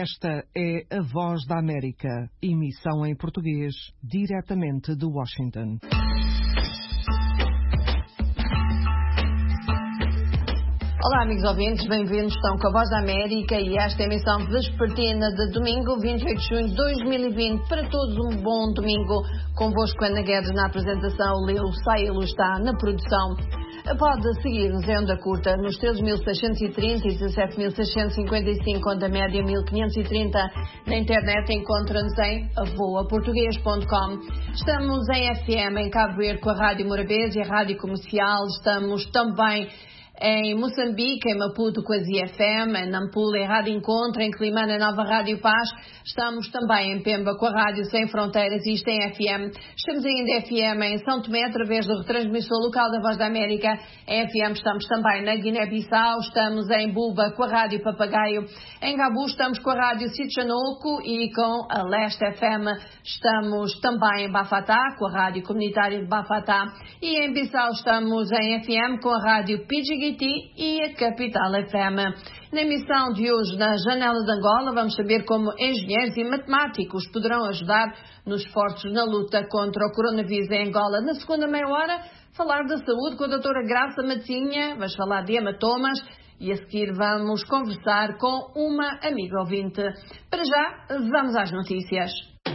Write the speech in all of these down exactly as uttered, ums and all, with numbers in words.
Esta é a Voz da América, emissão em português, diretamente de Washington. Olá, amigos ouvintes, bem-vindos. Estão com a Voz da América e esta emissão vespertina de domingo, vinte e oito de junho de dois mil e vinte. Para todos, um bom domingo. Convosco, Ana Guedes, na apresentação, Leo Sailo está na produção. Pode seguir-nos em onda curta nos treze mil seiscentos e trinta e dezassete mil seiscentos e cinquenta e cinco, onda média mil quinhentos e trinta. Na internet encontra-nos em voa português ponto com. Estamos em F M em Cabo Verde com a Rádio Morabeza e a Rádio Comercial. Estamos também em Moçambique, em Maputo com a Z F M, em Nampula, em Rádio Encontro, em Climana, Nova Rádio Paz. Estamos também em Pemba com a Rádio Sem Fronteiras e isto em F M. Estamos ainda em F M em São Tomé, através do retransmissor local da Voz da América. Em F M estamos também na Guiné-Bissau, estamos em Buba com a Rádio Papagaio. Em Gabu estamos com a Rádio Sitchanoco e com a Leste F M. Estamos também em Bafatá, com a Rádio Comunitária de Bafatá. E em Bissau estamos em F M com a Rádio Pidgey e a Capital F M. Na emissão de hoje, na Janela de Angola, vamos saber como engenheiros e matemáticos poderão ajudar nos esforços na luta contra o coronavírus em Angola. Na segunda meia hora, falar da saúde com a doutora Graça Matinha, vamos falar de hematomas e a seguir vamos conversar com uma amiga ouvinte. Para já, vamos às notícias.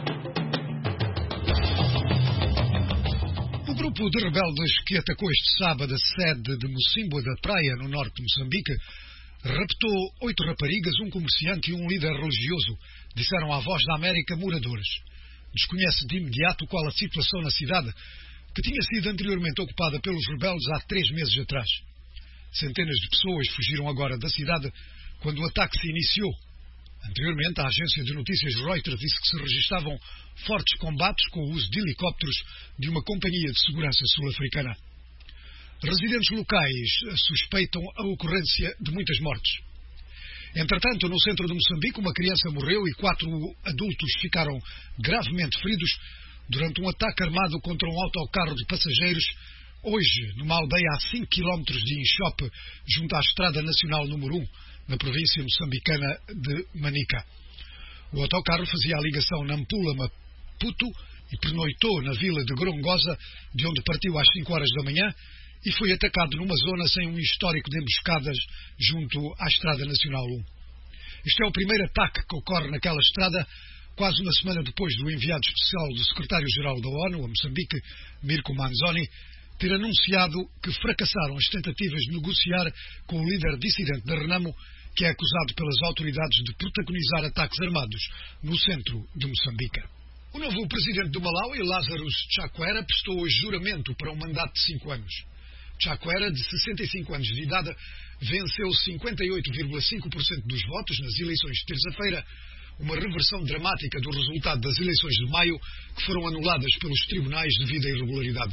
O grupo de rebeldes que atacou este sábado a sede de Mocimboa da Praia, no norte de Moçambique, raptou oito raparigas, um comerciante e um líder religioso, disseram à Voz da América moradores. Desconhece de imediato qual a situação na cidade, que tinha sido anteriormente ocupada pelos rebeldes há três meses atrás. Centenas de pessoas fugiram agora da cidade quando o ataque se iniciou. Anteriormente, a agência de notícias Reuters disse que se registavam fortes combates com o uso de helicópteros de uma companhia de segurança sul-africana. Residentes locais suspeitam a ocorrência de muitas mortes. Entretanto, no centro de Moçambique, uma criança morreu e quatro adultos ficaram gravemente feridos durante um ataque armado contra um autocarro de passageiros, hoje, numa aldeia a cinco quilómetros de Inchope, junto à Estrada Nacional número um, na província moçambicana de Manica. O autocarro fazia a ligação Nampula-Maputo e pernoitou na vila de Gorongosa, de onde partiu às cinco horas da manhã, e foi atacado numa zona sem um histórico de emboscadas junto à Estrada Nacional um. Este é o primeiro ataque que ocorre naquela estrada, quase uma semana depois do enviado especial do secretário-geral da ONU, a Moçambique, Mirko Manzoni, ter anunciado que fracassaram as tentativas de negociar com o líder dissidente da Renamo, que é acusado pelas autoridades de protagonizar ataques armados no centro de Moçambique. O novo presidente do Malawi, Lazarus Chakwera, prestou hoje juramento para um mandato de cinco anos. Chakwera, de sessenta e cinco anos de idade, venceu cinquenta e oito vírgula cinco por cento dos votos nas eleições de terça-feira, uma reversão dramática do resultado das eleições de maio, que foram anuladas pelos tribunais devido a irregularidades.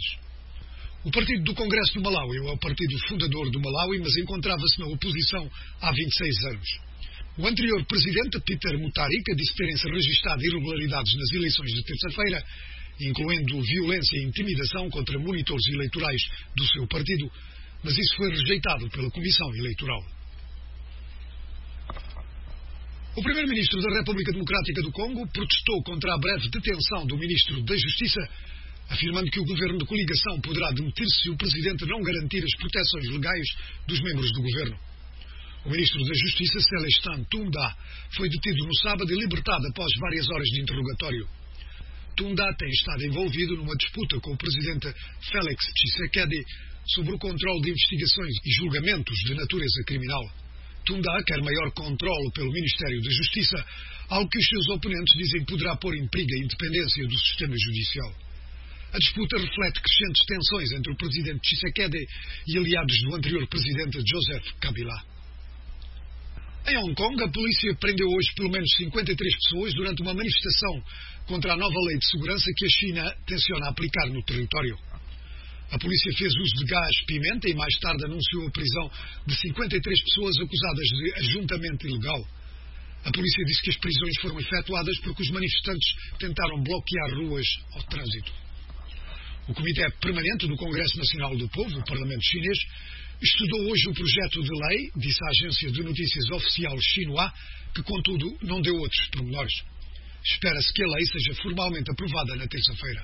O Partido do Congresso do Malawi é o partido fundador do Malawi, mas encontrava-se na oposição há vinte e seis anos. O anterior presidente, Peter Mutharika, disse terem-se registado irregularidades nas eleições de terça-feira, incluindo violência e intimidação contra monitores eleitorais do seu partido, mas isso foi rejeitado pela Comissão Eleitoral. O primeiro-ministro da República Democrática do Congo protestou contra a breve detenção do ministro da Justiça, afirmando que o governo de coligação poderá demitir-se se o presidente não garantir as proteções legais dos membros do governo. O ministro da Justiça, Celestin Tunda, foi detido no sábado e libertado após várias horas de interrogatório. Tunda tem estado envolvido numa disputa com o presidente Félix Tshisekedi sobre o controle de investigações e julgamentos de natureza criminal. Tunda quer maior controle pelo Ministério da Justiça, algo que os seus oponentes dizem poderá pôr em perigo a independência do sistema judicial. A disputa reflete crescentes tensões entre o presidente Tshisekedi e aliados do anterior presidente Joseph Kabila. Em Hong Kong, a polícia prendeu hoje pelo menos cinquenta e três pessoas durante uma manifestação contra a nova lei de segurança que a China tenciona aplicar no território. A polícia fez uso de gás-pimenta e mais tarde anunciou a prisão de cinquenta e três pessoas acusadas de ajuntamento ilegal. A polícia disse que as prisões foram efetuadas porque os manifestantes tentaram bloquear ruas ao trânsito. O Comitê Permanente do Congresso Nacional do Povo, o Parlamento Chinês, estudou hoje o projeto de lei, disse a agência de notícias oficial Xinhua, que, contudo, não deu outros pormenores. Espera-se que a lei seja formalmente aprovada na terça-feira.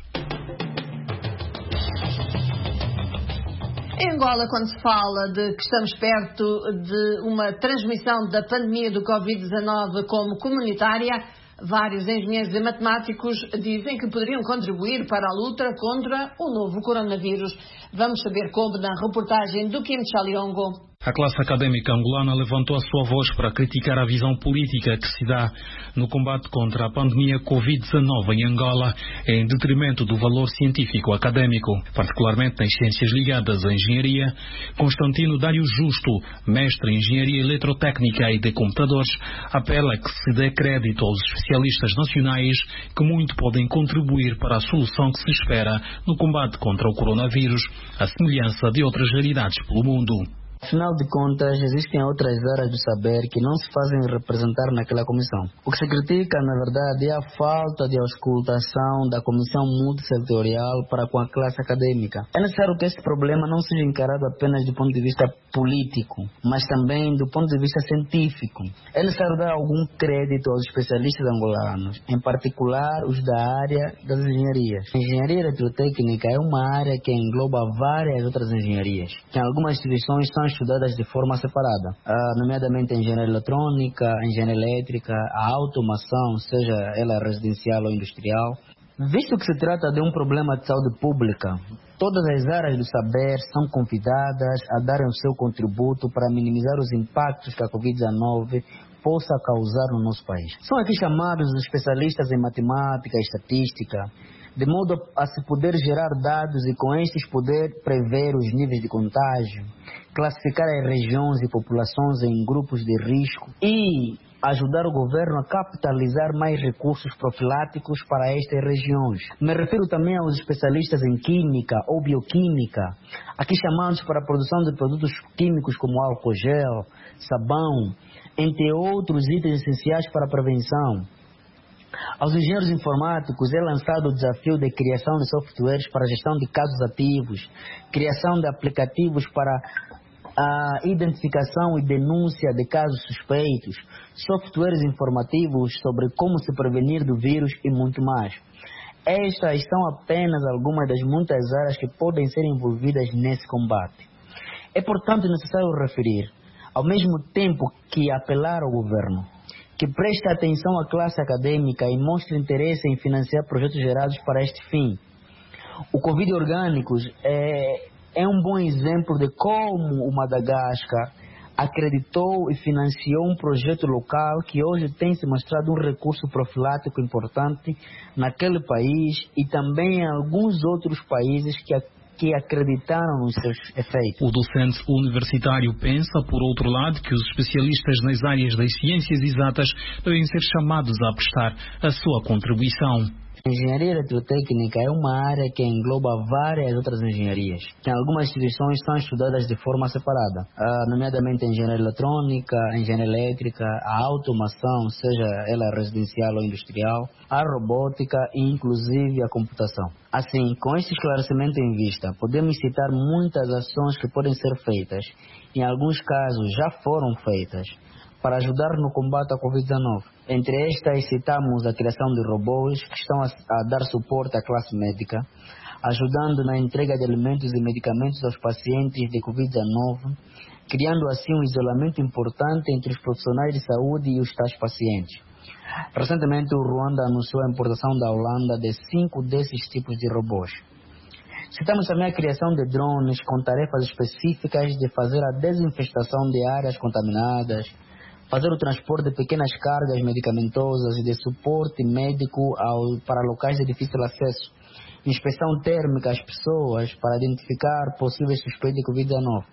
Em Angola, quando se fala de que estamos perto de uma transmissão da pandemia do covid dezanove como comunitária, vários engenheiros e matemáticos dizem que poderiam contribuir para a luta contra o novo coronavírus. Vamos saber como na reportagem do Kim Chaliongo. A classe académica angolana levantou a sua voz para criticar a visão política que se dá no combate contra a pandemia covid dezanove em Angola, em detrimento do valor científico académico, particularmente nas ciências ligadas à engenharia. Constantino Dário Justo, mestre em engenharia eletrotécnica e de computadores, apela que se dê crédito aos especialistas nacionais que muito podem contribuir para a solução que se espera no combate contra o coronavírus, à semelhança de outras realidades pelo mundo. Afinal de contas, existem outras áreas do saber que não se fazem representar naquela comissão. O que se critica, na verdade, é a falta de auscultação da comissão multissetorial para com a classe acadêmica. É necessário que este problema não seja encarado apenas do ponto de vista político, mas também do ponto de vista científico. É necessário dar algum crédito aos especialistas angolanos, em particular os da área das engenharias. A engenharia eletrotécnica é uma área que engloba várias outras engenharias, que em algumas instituições são estudadas de forma separada, uh, nomeadamente a engenharia eletrônica, a engenharia elétrica, a automação, seja ela residencial ou industrial. Visto que se trata de um problema de saúde pública, todas as áreas do saber são convidadas a darem o seu contributo para minimizar os impactos que a covid dezanove possa causar no nosso país. São aqui chamados os especialistas em matemática e estatística, de modo a se poder gerar dados e com estes poder prever os níveis de contágio, classificar as regiões e populações em grupos de risco e ajudar o governo a capitalizar mais recursos profiláticos para estas regiões. Me refiro também aos especialistas em química ou bioquímica, aqui chamados para a produção de produtos químicos como álcool gel, sabão, entre outros itens essenciais para a prevenção. Aos engenheiros informáticos é lançado o desafio de criação de softwares para a gestão de casos ativos, criação de aplicativos para a identificação e denúncia de casos suspeitos, softwares informativos sobre como se prevenir do vírus e muito mais. Estas são apenas algumas das muitas áreas que podem ser envolvidas nesse combate. É, portanto, necessário referir, ao mesmo tempo que apelar ao governo, que preste atenção à classe acadêmica e mostre interesse em financiar projetos gerados para este fim. O Covid Orgânicos é, é um bom exemplo de como o Madagascar acreditou e financiou um projeto local que hoje tem se mostrado um recurso profilático importante naquele país e também em alguns outros países que que acreditaram nos seus efeitos. O docente universitário pensa, por outro lado, que os especialistas nas áreas das ciências exatas devem ser chamados a prestar a sua contribuição. A engenharia eletrotécnica é uma área que engloba várias outras engenharias, que em algumas instituições são estudadas de forma separada, uh, nomeadamente a engenharia eletrônica, a engenharia elétrica, a automação, seja ela residencial ou industrial, a robótica e inclusive a computação. Assim, com este esclarecimento em vista, podemos citar muitas ações que podem ser feitas, em alguns casos já foram feitas, para ajudar no combate à covid dezanove. Entre estas, citamos a criação de robôs que estão a, a dar suporte à classe médica, ajudando na entrega de alimentos e medicamentos aos pacientes de covid dezanove, criando assim um isolamento importante entre os profissionais de saúde e os tais pacientes. Recentemente, o Ruanda anunciou a importação da Holanda de cinco desses tipos de robôs. Citamos também a criação de drones com tarefas específicas de fazer a desinfestação de áreas contaminadas, fazer o transporte de pequenas cargas medicamentosas e de suporte médico ao, para locais de difícil acesso, inspeção térmica às pessoas para identificar possíveis suspeitos de covid dezanove.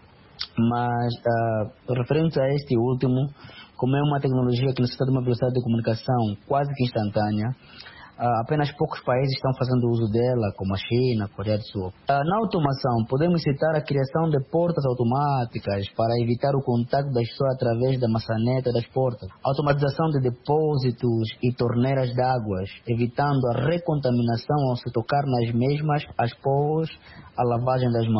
Mas, uh, referente a este último, como é uma tecnologia que necessita de uma velocidade de comunicação quase que instantânea, Uh, apenas poucos países estão fazendo uso dela, como a China, a Coreia do Sul. Uh, na automação, podemos citar a criação de portas automáticas para evitar o contato das pessoas através da maçaneta das portas. A automatização de depósitos e torneiras de águas, evitando a recontaminação ao se tocar nas mesmas após a lavagem das mãos.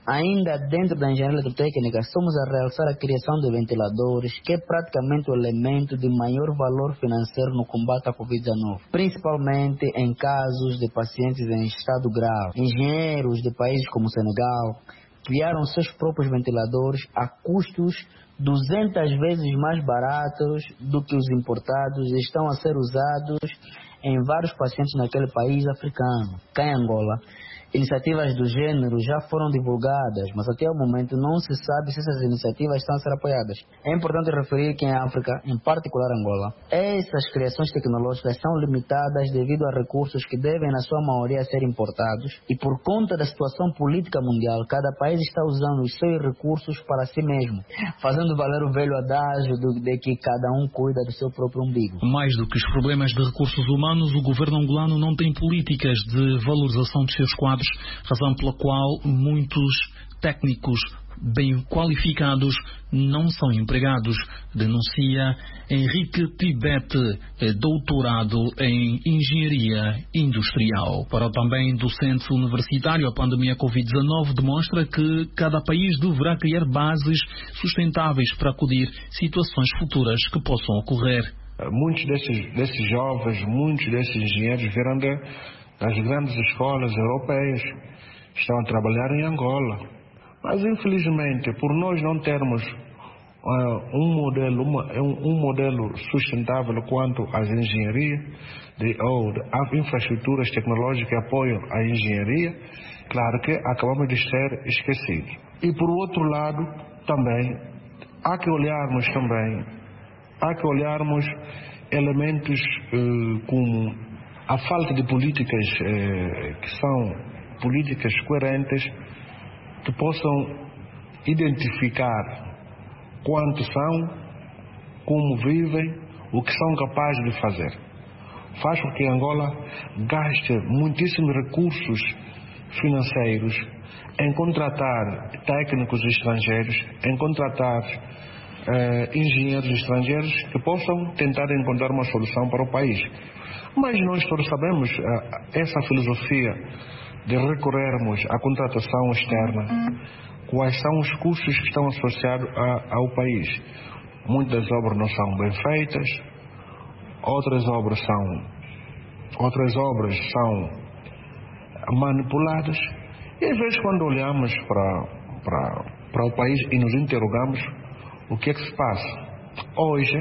Ainda dentro da engenharia eletrotécnica, estamos a realçar a criação de ventiladores, que é praticamente o elemento de maior valor financeiro no combate à covid dezenove, principalmente em casos de pacientes em estado grave. Engenheiros de países como o Senegal criaram seus próprios ventiladores a custos duzentas vezes mais baratos do que os importados e estão a ser usados em vários pacientes naquele país africano. Cá em Angola, iniciativas do gênero já foram divulgadas, mas até o momento não se sabe se essas iniciativas estão a ser apoiadas. É importante referir que em África, em particular Angola, essas criações tecnológicas são limitadas devido a recursos que devem, na sua maioria, ser importados, e por conta da situação política mundial, cada país está usando os seus recursos para si mesmo, fazendo valer o velho adágio de que cada um cuida do seu próprio umbigo. Mais do que os problemas de recursos humanos, o governo angolano não tem políticas de valorização dos seus quadros, razão pela qual muitos técnicos bem qualificados não são empregados, denuncia Henrique Tibete, doutorado em Engenharia Industrial. Para o também docente universitário, a pandemia covid dezenove demonstra que cada país deverá criar bases sustentáveis para acudir situações futuras que possam ocorrer. Muitos desses, desses jovens, muitos desses engenheiros vieram de das grandes escolas europeias, estão a trabalhar em Angola. Mas, infelizmente, por nós não termos uh, um, modelo, uma, um, um modelo sustentável quanto às engenharias, de, ou de infraestruturas tecnológicas que apoiam a engenharia, claro que acabamos de ser esquecidos. E, por outro lado, também, há que olharmos também, há que olharmos elementos uh, como a falta de políticas eh, que são políticas coerentes, que possam identificar quantos são, como vivem, o que são capazes de fazer. Faz com que Angola gaste muitíssimos recursos financeiros em contratar técnicos estrangeiros, em contratar eh, engenheiros estrangeiros que possam tentar encontrar uma solução para o país. Mas nós todos sabemos uh, essa filosofia de recorrermos à contratação externa, quais são os custos que estão associados a, ao país. Muitas obras não são bem feitas, outras obras são, outras obras são manipuladas, e às vezes quando olhamos para, para, para o país e nos interrogamos o que é que se passa. Hoje,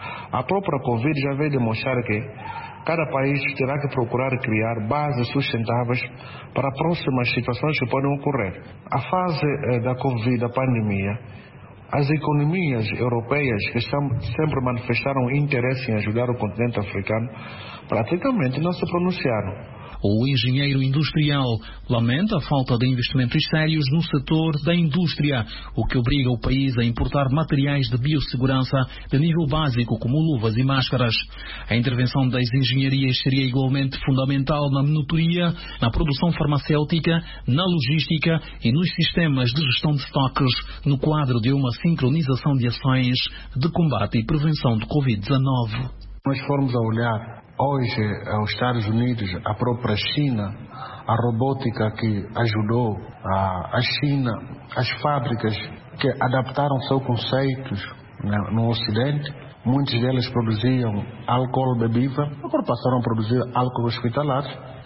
a própria Covid já veio demonstrar que cada país terá que procurar criar bases sustentáveis para próximas situações que podem ocorrer. A fase eh, da Covid, da pandemia, as economias europeias que sempre manifestaram interesse em ajudar o continente africano, praticamente não se pronunciaram. O engenheiro industrial lamenta a falta de investimentos sérios no setor da indústria, o que obriga o país a importar materiais de biossegurança de nível básico, como luvas e máscaras. A intervenção das engenharias seria igualmente fundamental na monitoria, na produção farmacêutica, na logística e nos sistemas de gestão de estoques, no quadro de uma sincronização de ações de combate e prevenção de covid dezenove. Nós formos a olhar hoje aos Estados Unidos, a própria China, a robótica que ajudou a, a China, as fábricas que adaptaram seus conceitos, né, no Ocidente, muitas delas produziam álcool bebível, agora passaram a produzir álcool hospitalar.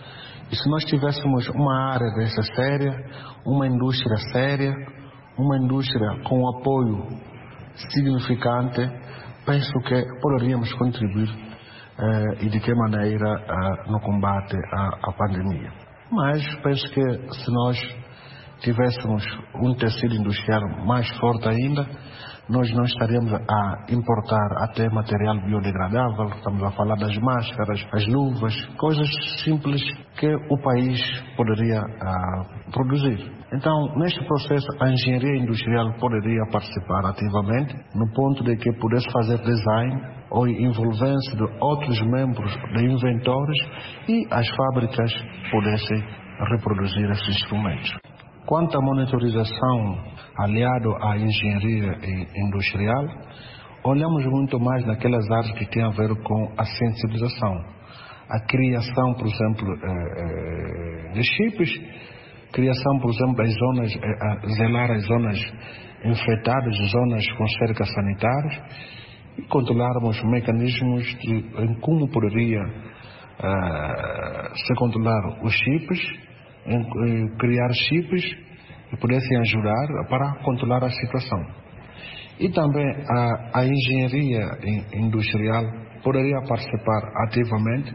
E se nós tivéssemos uma área dessa séria, uma indústria séria, uma indústria com apoio significante, penso que poderíamos contribuir Uh, e de que maneira uh, no combate à, à pandemia. Mas penso que se nós tivéssemos um tecido industrial mais forte ainda, nós não estaríamos a importar até material biodegradável. Estamos a falar das máscaras, as luvas, coisas simples que o país poderia uh, produzir. Então, neste processo, a engenharia industrial poderia participar ativamente, no ponto de que pudesse fazer design ou envolvência de outros membros de inventores e as fábricas pudessem reproduzir esses instrumentos. Quanto à monitorização aliado à engenharia industrial, olhamos muito mais naquelas áreas que têm a ver com a sensibilização. A criação, por exemplo, de chips criação, por exemplo, das zonas, a zelar as zonas infectadas, zonas com cercas sanitárias, e controlarmos mecanismos de em como poderia uh, se controlar os chips, em, em criar chips que pudessem ajudar para controlar a situação. E também a, a engenharia industrial poderia participar ativamente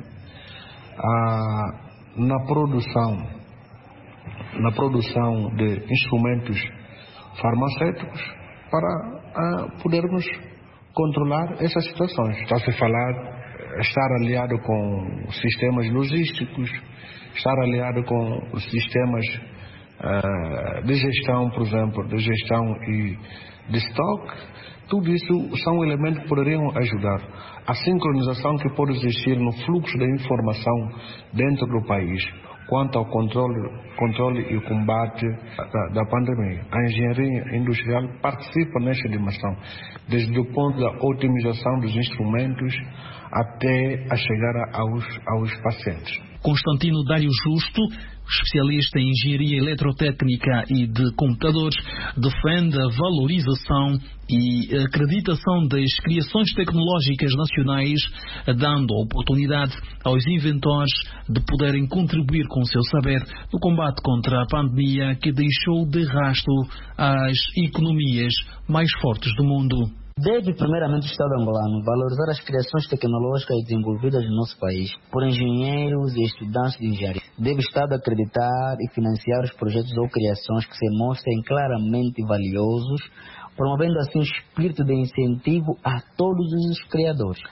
uh, na produção, na produção de instrumentos farmacêuticos para uh, podermos controlar essas situações. Está-se a falar estar aliado com sistemas logísticos, estar aliado com os sistemas uh, de gestão, por exemplo, de gestão e de estoque. Tudo isso são elementos que poderiam ajudar. A sincronização que pode existir no fluxo da informação dentro do país quanto ao controle, controle e combate da, da pandemia. A engenharia industrial participa nesta dimensão, desde o ponto da otimização dos instrumentos até a chegar aos, aos pacientes. Constantino Dário Justo, especialista em engenharia eletrotécnica e de computadores, defende a valorização e acreditação das criações tecnológicas nacionais, dando a oportunidade aos inventores de poderem contribuir com o seu saber no combate contra a pandemia que deixou de rastro as economias mais fortes do mundo. Deve, primeiramente, o Estado angolano valorizar as criações tecnológicas desenvolvidas no nosso país por engenheiros e estudantes de engenharia. Deve o Estado acreditar e financiar os projetos ou criações que se mostrem claramente valiosos, promovendo assim o espírito de incentivo a todos os criadores.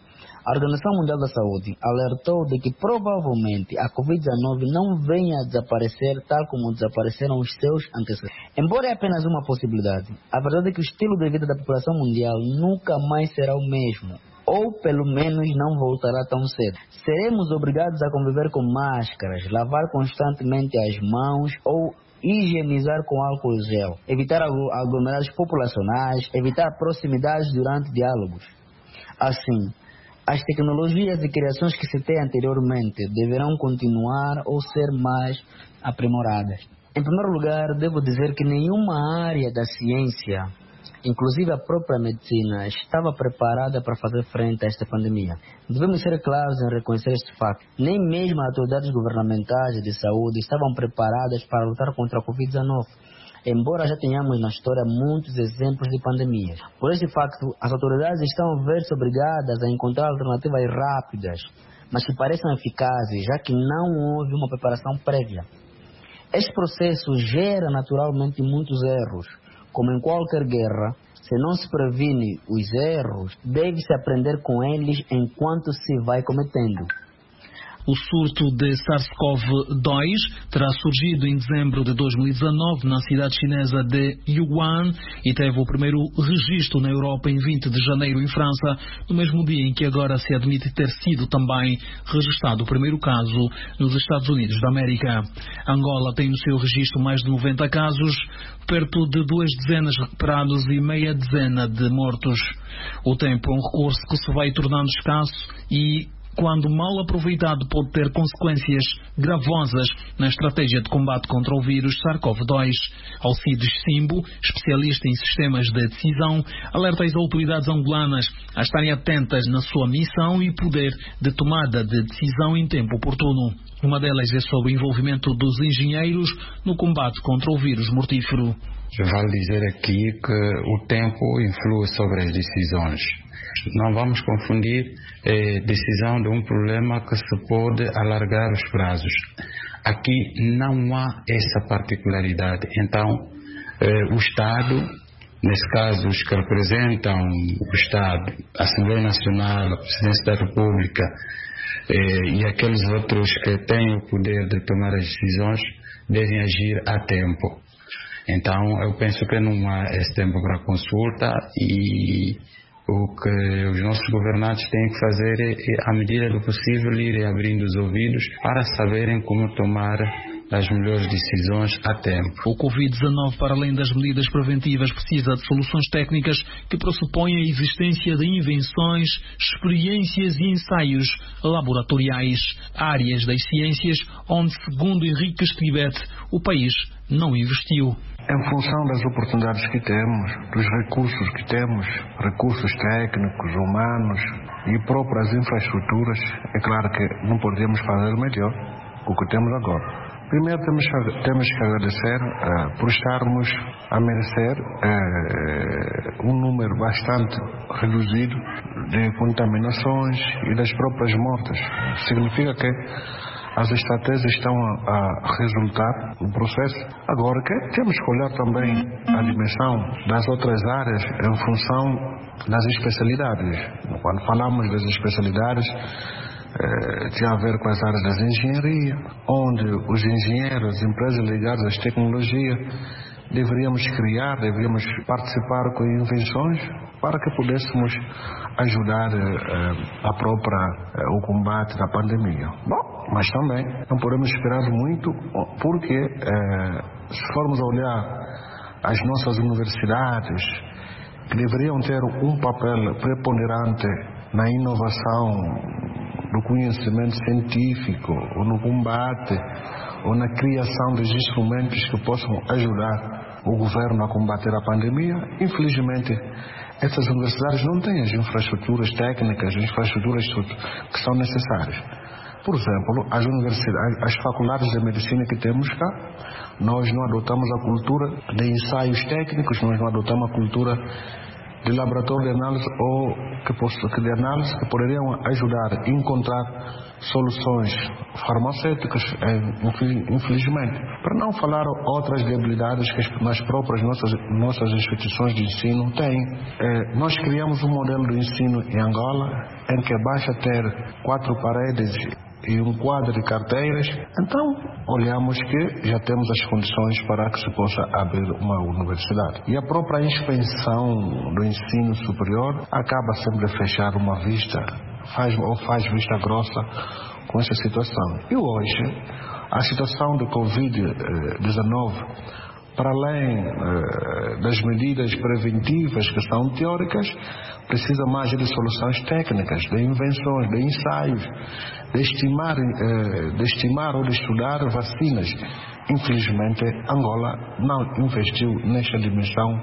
A Organização Mundial da Saúde alertou de que provavelmente a covid dezenove não venha a desaparecer tal como desapareceram os seus antecessores. Embora é apenas uma possibilidade, a verdade é que o estilo de vida da população mundial nunca mais será o mesmo, ou pelo menos não voltará tão cedo. Seremos obrigados a conviver com máscaras, lavar constantemente as mãos ou higienizar com álcool gel, evitar aglomerados populacionais, evitar proximidades durante diálogos. Assim, as tecnologias e criações que citei anteriormente deverão continuar ou ser mais aprimoradas. Em primeiro lugar, devo dizer que nenhuma área da ciência, inclusive a própria medicina, estava preparada para fazer frente a esta pandemia. Devemos ser claros em reconhecer este facto. Nem mesmo as autoridades governamentais de saúde estavam preparadas para lutar contra a covid dezenove. Embora já tenhamos na história muitos exemplos de pandemias. Por este facto, as autoridades estão a ver-se obrigadas a encontrar alternativas rápidas, mas que pareçam eficazes, já que não houve uma preparação prévia. Este processo gera naturalmente muitos erros. Como em qualquer guerra, se não se previne os erros, deve-se aprender com eles enquanto se vai cometendo. O surto de SARS-CoV dois terá surgido em dezembro de dois mil e dezanove na cidade chinesa de Wuhan e teve o primeiro registro na Europa em vinte de janeiro em França, no mesmo dia em que agora se admite ter sido também registrado o primeiro caso nos Estados Unidos da América. Angola tem no seu registro mais de noventa casos, perto de duas dezenas recuperados e meia dezena de mortos. O tempo é um recurso que se vai tornando escasso e, quando mal aproveitado, pode ter consequências gravosas na estratégia de combate contra o vírus SARS-CoV dois. Alcides Simbo, especialista em sistemas de decisão, alerta as autoridades angolanas a estarem atentas na sua missão e poder de tomada de decisão em tempo oportuno. Uma delas é sobre o envolvimento dos engenheiros no combate contra o vírus mortífero. Vale dizer aqui que o tempo influi sobre as decisões. Não vamos confundir eh, decisão de um problema que se pode alargar os prazos. Aqui não há essa particularidade. Então, eh, o Estado, nesse caso os que representam o Estado, a Assembleia Nacional, a Presidência da República eh, e aqueles outros que têm o poder de tomar as decisões, devem agir a tempo. Então, eu penso que não há esse tempo para consulta e o que os nossos governantes têm que fazer é, à medida do possível, irem abrindo os ouvidos para saberem como tomar as melhores decisões a tempo. O covid dezenove, para além das medidas preventivas, precisa de soluções técnicas que pressupõem a existência de invenções, experiências e ensaios laboratoriais, áreas das ciências onde, segundo Henrique Estibete, o país não investiu. Em função das oportunidades que temos, dos recursos que temos, recursos técnicos, humanos e próprias infraestruturas, é claro que não podemos fazer melhor do que temos agora. Primeiro temos, temos que agradecer uh, por estarmos a merecer uh, um número bastante reduzido de contaminações e das próprias mortes. Significa que as estratégias estão a, a resultar no processo. Agora que temos que olhar também a dimensão das outras áreas em função das especialidades. Quando falamos das especialidades, eh, tem a ver com as áreas da engenharia, onde os engenheiros, as empresas ligadas às tecnologias, deveríamos criar, deveríamos participar com invenções para que pudéssemos ajudar eh, a própria, eh, o combate da pandemia. Bom, mas também não podemos esperar muito, porque eh, se formos olhar as nossas universidades, que deveriam ter um papel preponderante na inovação do conhecimento científico, ou no combate, ou na criação de instrumentos que possam ajudar o governo a combater a pandemia, infelizmente essas universidades não têm as infraestruturas técnicas, as infraestruturas que são necessárias. Por exemplo, as universidades, as faculdades de medicina que temos cá, nós não adotamos a cultura de ensaios técnicos, nós não adotamos a cultura de laboratório de análise ou que, de análise que poderiam ajudar a encontrar soluções farmacêuticas, infelizmente. Para não falar outras debilidades que nas próprias nossas, nossas instituições de ensino têm. Eh, nós criamos um modelo de ensino em Angola em que basta ter quatro paredes e um quadro de carteiras. Então, olhamos que já temos as condições para que se possa abrir uma universidade. E a própria inspeção do ensino superior acaba sempre a fechar uma vista, faz, ou faz vista grossa com essa situação. E hoje, a situação de covid dezenove, para além eh, das medidas preventivas que são teóricas, precisa mais de soluções técnicas, de invenções, de ensaios, de estimar, eh, de estimar ou de estudar vacinas. Infelizmente, Angola não investiu nesta dimensão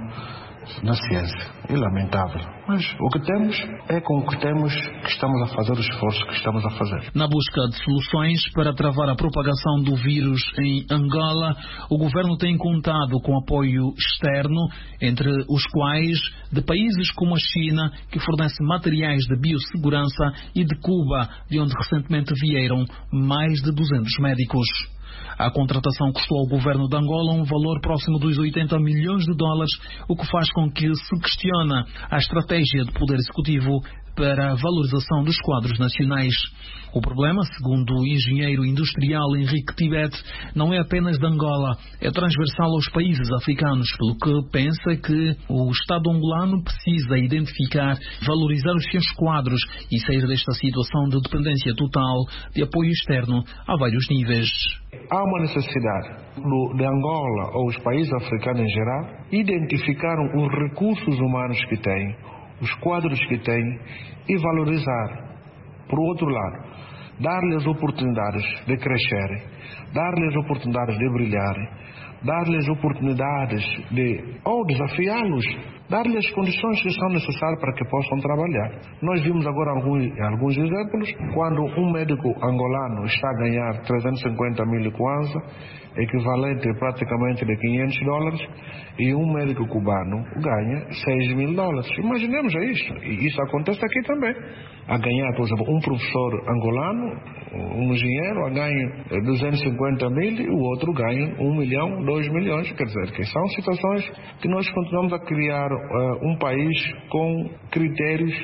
na ciência. É lamentável. Mas o que temos é com o que temos que estamos a fazer o esforço que estamos a fazer. Na busca de soluções para travar a propagação do vírus em Angola, o governo tem contado com apoio externo, entre os quais de países como a China, que fornece materiais de biossegurança, e de Cuba, de onde recentemente vieram mais de duzentos médicos. A contratação custou ao governo de Angola um valor próximo dos oitenta milhões de dólares, o que faz com que se questione a estratégia do Poder Executivo para a valorização dos quadros nacionais. O problema, segundo o engenheiro industrial Henrique Estibete, não é apenas de Angola, é transversal aos países africanos, pelo que pensa que o Estado angolano precisa identificar, valorizar os seus quadros e sair desta situação de dependência total de apoio externo a vários níveis. Há uma necessidade do, de Angola ou os países africanos em geral identificar os recursos humanos que têm, os quadros que têm e valorizar. Por outro lado, dar-lhes oportunidades de crescerem, dar-lhes oportunidades de brilharem, dar-lhes oportunidades de, ou desafiá-los, dar-lhes as condições que são necessárias para que possam trabalhar. Nós vimos agora alguns, alguns exemplos, quando um médico angolano está a ganhar trezentos e cinquenta mil kwanza, equivalente praticamente de quinhentos dólares, e um médico cubano ganha seis mil dólares. Imaginemos isso. E isso acontece aqui também. A ganhar, por exemplo, um professor angolano, um engenheiro, a ganha duzentos e cinquenta mil e o outro ganha um milhão, dois milhões. Quer dizer, que são situações que nós continuamos a criar uh, um país com critérios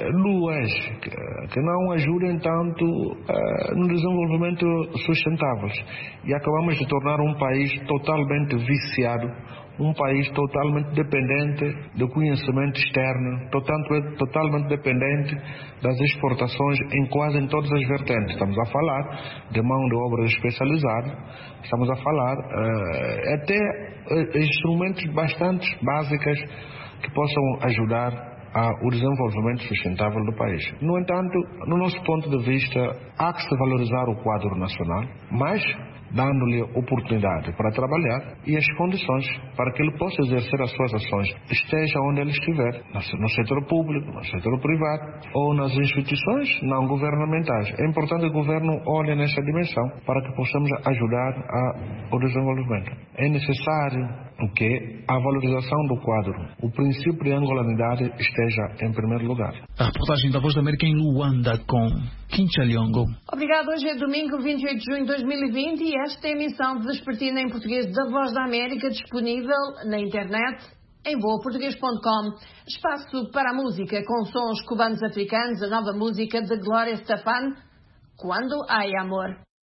duas que não ajudem tanto uh, no desenvolvimento sustentável, e acabamos de tornar um país totalmente viciado um país totalmente dependente do conhecimento externo, totalmente dependente das exportações em quase em todas as vertentes. Estamos a falar de mão de obra especializada, estamos a falar uh, até uh, instrumentos bastante básicos que possam ajudar ao desenvolvimento sustentável do país. No entanto, no nosso ponto de vista, há que se valorizar o quadro nacional, mas dando-lhe oportunidade para trabalhar e as condições para que ele possa exercer as suas ações, esteja onde ele estiver, no setor público, no setor privado ou nas instituições não governamentais. É importante que o governo olhe nessa dimensão para que possamos ajudar ao desenvolvimento. É necessário que a valorização do quadro, o princípio de angolanidade esteja em primeiro lugar. A reportagem da Voz da América em Luanda com Quincha Liongo. Obrigado. Hoje é domingo, vinte e oito de junho de dois mil e vinte e esta é a emissão vespertina em português da Voz da América, disponível na internet em voa português ponto com. Espaço para a música com sons cubanos africanos, a nova música de Gloria Estefan, Quando Hay Amor.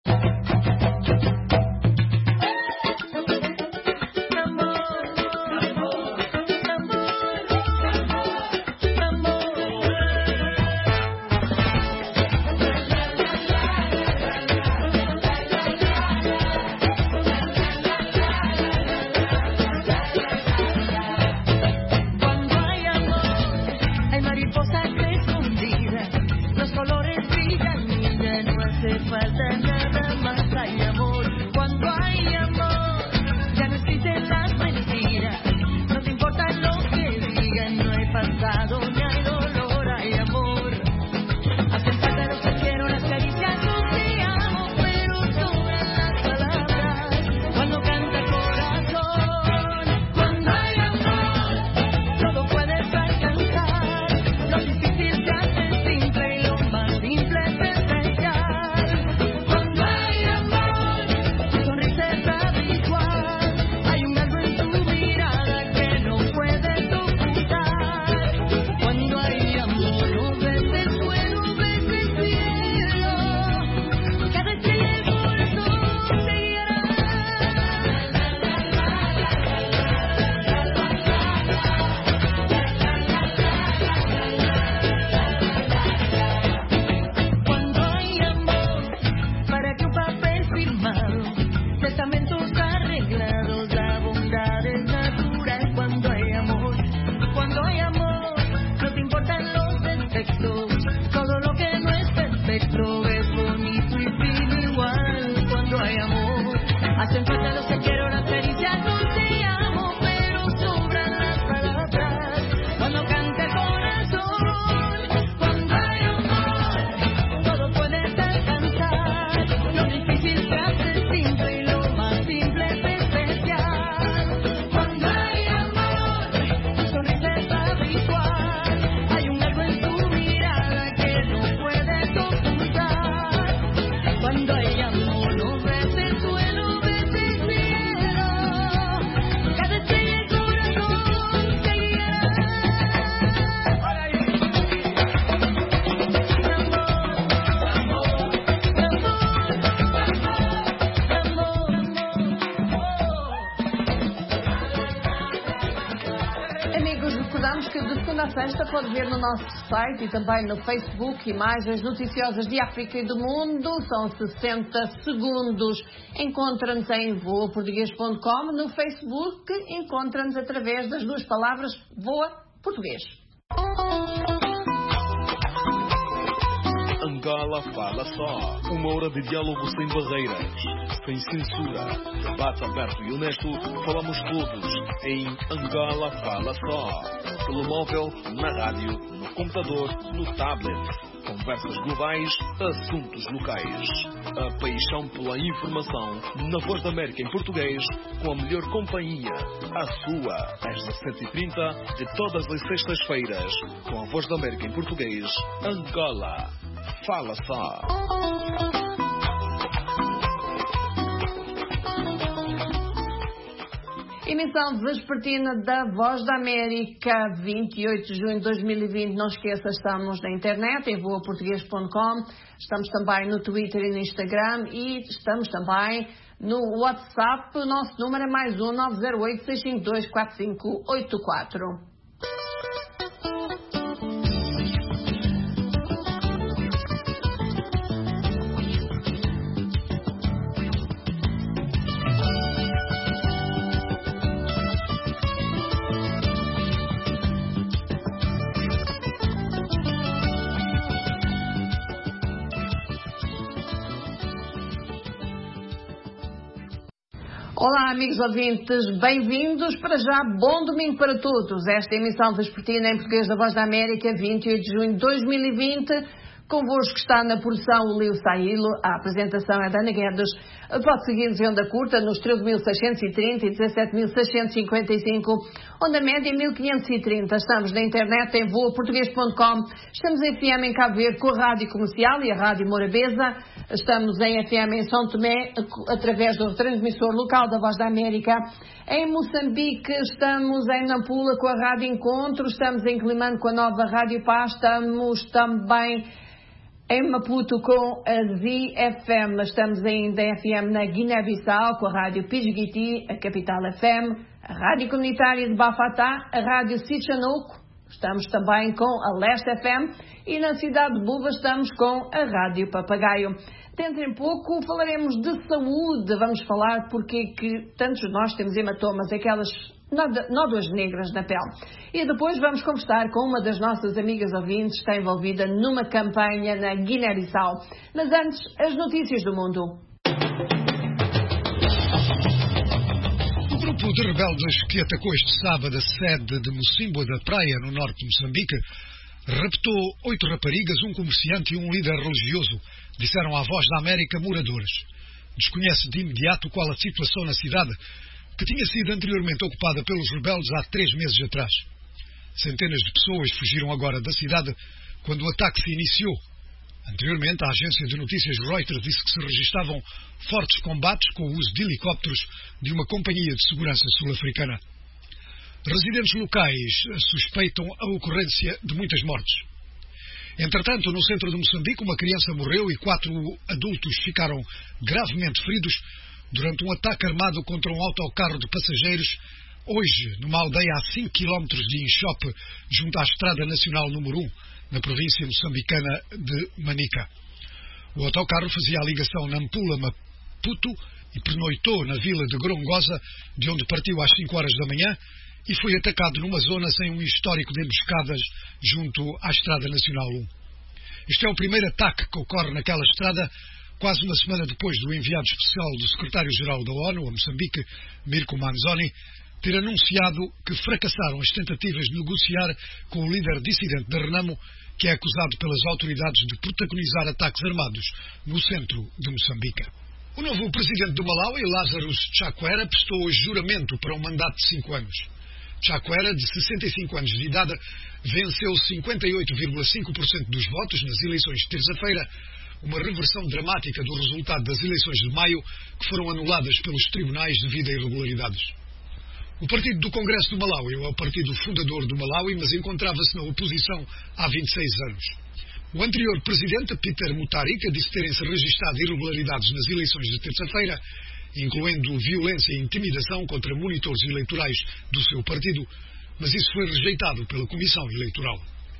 Sexta pode ver no nosso site e também no Facebook imagens noticiosas de África e do mundo. São sessenta segundos. Encontra-nos em voa português ponto com. No Facebook encontra-nos através das duas palavras Voa Português. Angola Fala Só. Uma hora de diálogo sem barreiras, sem censura, debate aberto e honesto. Falamos todos em Angola Fala Só. Pelo móvel, na rádio, no computador, no tablet. Conversas globais, assuntos locais. A paixão pela informação na Voz da América em português, com a melhor companhia, a sua, às dezassete e trinta de todas as sextas-feiras, com a Voz da América em português, Angola Fala Só. E Emissão vespertina da Voz da América, vinte e oito de junho de dois mil e vinte. Não esqueça, estamos na internet, em voa português ponto com. Estamos também no Twitter e no Instagram. E estamos também no WhatsApp. O nosso número é mais um nove zero oito, seis cinco dois, quatro cinco oito quatro. Olá, amigos ouvintes, bem-vindos. Para já, bom domingo para todos. Esta é a emissão vespertina em português da Voz da América, vinte e oito de junho de dois mil e vinte. Convosco está na produção o Leo Sailo, a apresentação é da Ana Guedes. Pode seguir-nos em onda curta nos treze mil seiscentos e trinta e dezassete mil seiscentos e cinquenta e cinco, onda média mil quinhentos e trinta. Estamos na internet em voa português ponto com. Estamos em F M em Cabo Verde com a Rádio Comercial e a Rádio Morabeza. Estamos em F M em São Tomé através do retransmissor local da Voz da América. Em Moçambique estamos em Nampula com a Rádio Encontro. Estamos em Climane com a nova Rádio Paz. Estamos também em Maputo com a Z F M, estamos ainda em F M na Guiné-Bissau com a Rádio Pijiguiti, a Capital F M, a Rádio Comunitária de Bafatá, a Rádio Sichanouco, estamos também com a Leste F M e na cidade de Buva estamos com a Rádio Papagaio. Dentro em pouco falaremos de saúde, vamos falar porque que tantos de nós temos hematomas, aquelas nódoas negras na pele. E depois vamos conversar com uma das nossas amigas ouvintes que está envolvida numa campanha na Guiné-Bissau. Mas antes, as notícias do mundo. O grupo de rebeldes que atacou este sábado a sede de Mocimboa da Praia, no norte de Moçambique, raptou oito raparigas, um comerciante e um líder religioso, disseram à Voz da América moradores. Desconhece de imediato qual a situação na cidade, que tinha sido anteriormente ocupada pelos rebeldes há três meses atrás. Centenas de pessoas fugiram agora da cidade quando o ataque se iniciou. Anteriormente, a agência de notícias Reuters disse que se registavam fortes combates com o uso de helicópteros de uma companhia de segurança sul-africana. Residentes locais suspeitam a ocorrência de muitas mortes. Entretanto, no centro de Moçambique, uma criança morreu e quatro adultos ficaram gravemente feridos durante um ataque armado contra um autocarro de passageiros, hoje, numa aldeia a cinco quilómetros de Inchope, junto à Estrada Nacional número um, na província moçambicana de Manica. O autocarro fazia a ligação Nampula-Maputo e pernoitou na vila de Gorongosa, de onde partiu às cinco horas da manhã, e foi atacado numa zona sem um histórico de emboscadas junto à Estrada Nacional um. Este é o primeiro ataque que ocorre naquela estrada, quase uma semana depois do enviado especial do secretário-geral da ONU, a Moçambique, Mirko Manzoni, ter anunciado que fracassaram as tentativas de negociar com o líder dissidente da Renamo, que é acusado pelas autoridades de protagonizar ataques armados no centro de Moçambique. O novo presidente do Malawi, Lazarus Chakwera, prestou hoje juramento para um mandato de cinco anos. Chakwera, de sessenta e cinco anos de idade, venceu cinquenta e oito vírgula cinco por cento dos votos nas eleições de terça-feira, uma reversão dramática do resultado das eleições de maio, que foram anuladas pelos tribunais devido a irregularidades. O Partido do Congresso do Malawi é o partido fundador do Malawi, mas encontrava-se na oposição há vinte e seis anos. O anterior presidente, Peter Mutharika, disse terem-se registrado irregularidades nas eleições de terça-feira, incluindo violência e intimidação contra monitores eleitorais do seu partido, mas isso foi rejeitado pela Comissão Eleitoral.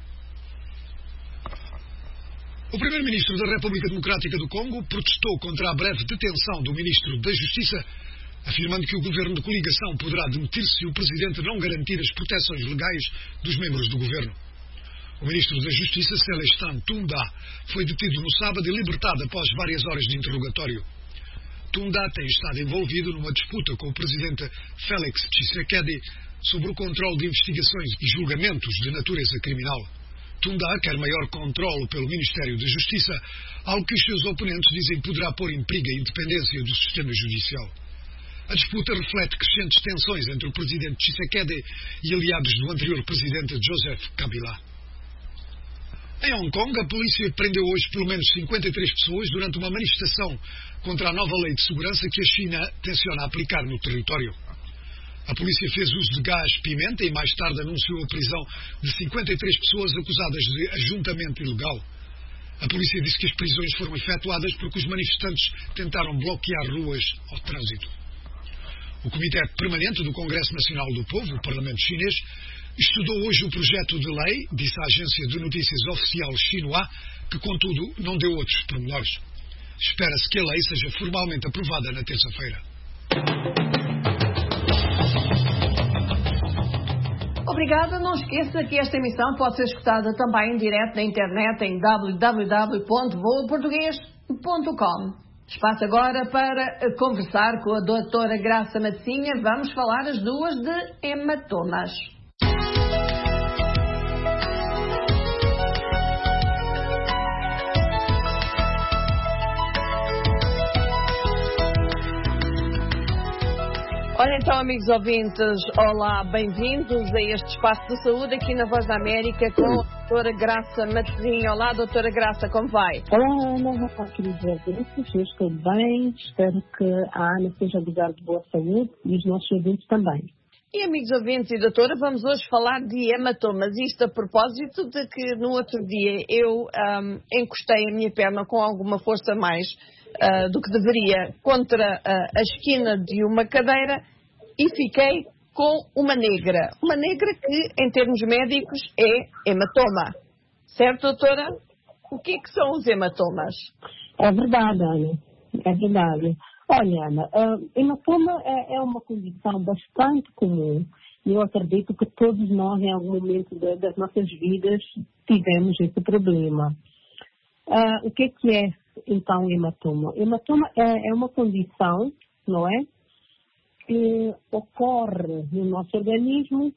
O primeiro-ministro da República Democrática do Congo protestou contra a breve detenção do ministro da Justiça, afirmando que o governo de coligação poderá demitir-se se o presidente não garantir as proteções legais dos membros do governo. O ministro da Justiça, Celestin Tunda, foi detido no sábado e libertado após várias horas de interrogatório. Tunda tem estado envolvido numa disputa com o presidente Félix Tshisekedi sobre o controle de investigações e julgamentos de natureza criminal. Tunda quer maior controle pelo Ministério da Justiça, algo que os seus oponentes dizem que poderá pôr em perigo a independência do sistema judicial. A disputa reflete crescentes tensões entre o presidente Tshisekedi e aliados do anterior presidente Joseph Kabila. Em Hong Kong, a polícia prendeu hoje pelo menos cinquenta e três pessoas durante uma manifestação contra a nova lei de segurança que a China tenciona aplicar no território. A polícia fez uso de gás pimenta e mais tarde anunciou a prisão de cinquenta e três pessoas acusadas de ajuntamento ilegal. A polícia disse que as prisões foram efetuadas porque os manifestantes tentaram bloquear ruas ao trânsito. O Comitê Permanente do Congresso Nacional do Povo, o Parlamento Chinês, estudou hoje o projeto de lei, disse a agência de notícias oficial Xinhua, que, contudo, não deu outros pormenores. Espera-se que a lei seja formalmente aprovada na terça-feira. Obrigada. Não esqueça que esta emissão pode ser escutada também em direto na internet em w w w ponto voa português ponto com. Espaço agora para conversar com a doutora Graça Matosinha. Vamos falar as duas de hematomas. Olha então, amigos ouvintes, olá, bem-vindos a este espaço de saúde aqui na Voz da América com a doutora Graça Matosinha. Olá, doutora Graça, como vai? Olá, Ana, olá, queridos ouvintes, eu estou bem, espero que a Ana seja gozar de boa saúde e os nossos ouvintes também. E amigos ouvintes e doutora, vamos hoje falar de hematomas, isto a propósito de que no outro dia eu um, encostei a minha perna com alguma força mais uh, do que deveria contra uh, a esquina de uma cadeira e fiquei com uma negra. Uma negra que, em termos médicos, é hematoma. Certo, doutora? O que é que são os hematomas? É verdade, Ana. É verdade. Olha, Ana, uh, hematoma é, é uma condição bastante comum. E eu acredito que todos nós, em algum momento de, das nossas vidas, tivemos esse problema. Uh, o que é que é, então, hematoma? Hematoma é, é uma condição, não é? Que ocorre no nosso organismo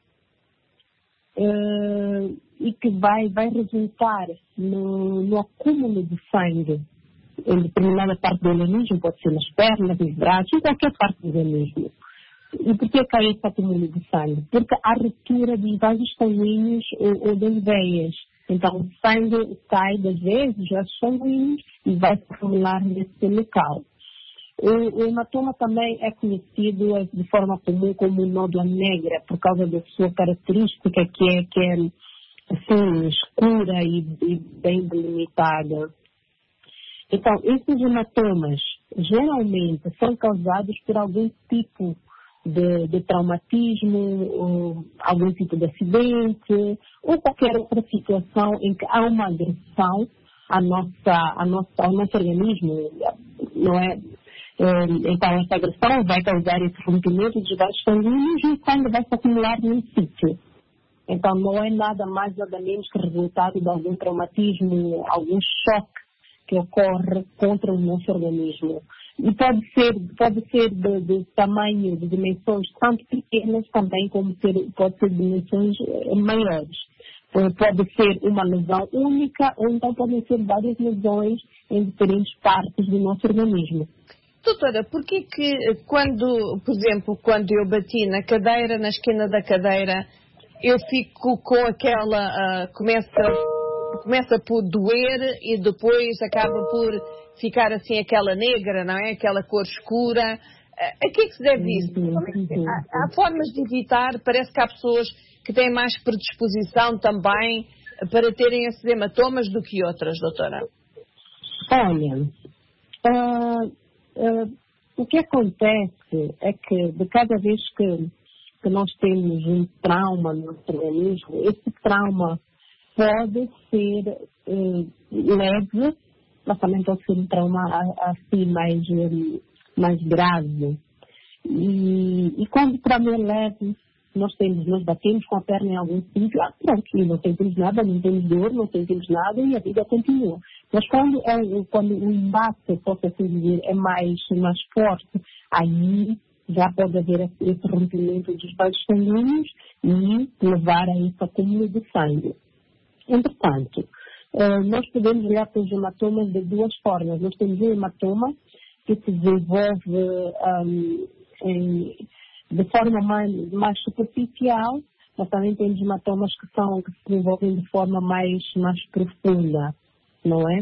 uh, e que vai, vai resultar no, no acúmulo de sangue em determinada parte do organismo, pode ser nas pernas, nos braços, em qualquer parte do organismo. E por que cai esse acúmulo de sangue? Porque há ruptura de vasos sanguíneos ou, ou das veias. Então o sangue sai das veias, dos vasos sanguíneos e vai se acumular nesse local. O, o hematoma também é conhecido de forma comum como nódoa negra, por causa da sua característica que é, que é assim, escura e, e bem delimitada. Então, esses hematomas geralmente são causados por algum tipo de, de traumatismo, ou algum tipo de acidente, ou qualquer outra situação em que há uma agressão à nossa, à nossa, ao nosso organismo, não é? Então, essa agressão vai causar esse rompimento dos vasos sanguíneos e o sangue vai se acumular num sítio. Então, não é nada mais nada menos que resultado de algum traumatismo, algum choque que ocorre contra o nosso organismo. E pode ser, pode ser de, de tamanho, de dimensões tanto pequenas também, como ser, pode ser de dimensões maiores. Pode ser uma lesão única ou então podem ser várias lesões em diferentes partes do nosso organismo. Doutora, porquê que quando, por exemplo, quando eu bati na cadeira, na esquina da cadeira, eu fico com aquela, uh, começa, começa por doer e depois acaba por ficar assim aquela negra, não é? Aquela cor escura. Uh, a que é que se deve isso? Há, há formas de evitar, parece que há pessoas que têm mais predisposição também para terem esses hematomas do que outras, doutora. Olha, uh... Uh, o que acontece é que de cada vez que, que nós temos um trauma no nosso organismo, esse trauma pode ser uh, leve, mas também pode ser um trauma assim mais, um, mais grave. E, e quando o trauma é leve, nós, temos, nós batemos com a perna em algum sítio, ah, pronto, e não sentimos nada, não temos dor, não sentimos nada e a vida continua. Mas quando, é, quando o embate, posso assim dizer, é mais, mais forte, aí já pode haver esse rompimento dos vasos sanguíneos e levar a esse acúmulo de sangue. Entretanto, nós podemos olhar para os hematomas de duas formas. Nós temos um hematoma que se desenvolve um, em, de forma mais, mais superficial, mas também temos hematomas que, são, que se desenvolvem de forma mais, mais profunda, não é?